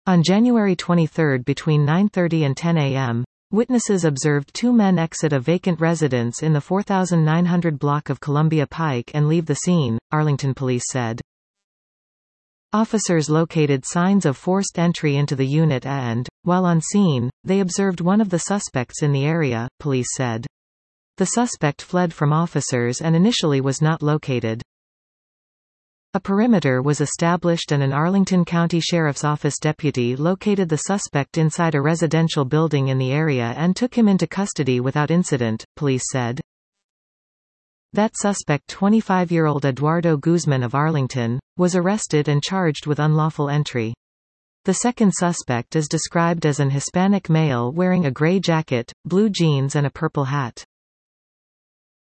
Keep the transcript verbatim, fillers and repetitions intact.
On January twenty-third between nine thirty and ten a m, witnesses observed two men exit a vacant residence in the four thousand nine hundred block of Columbia Pike and leave the scene, Arlington police said. Officers located signs of forced entry into the unit and, while on scene, they observed one of the suspects in the area, police said. The suspect fled from officers and initially was not located. A perimeter was established and an Arlington County Sheriff's Office deputy located the suspect inside a residential building in the area and took him into custody without incident, police said. That suspect, twenty-five-year-old Eduardo Guzman of Arlington, was arrested and charged with unlawful entry. The second suspect is described as an Hispanic male wearing a gray jacket, blue jeans and a purple hat.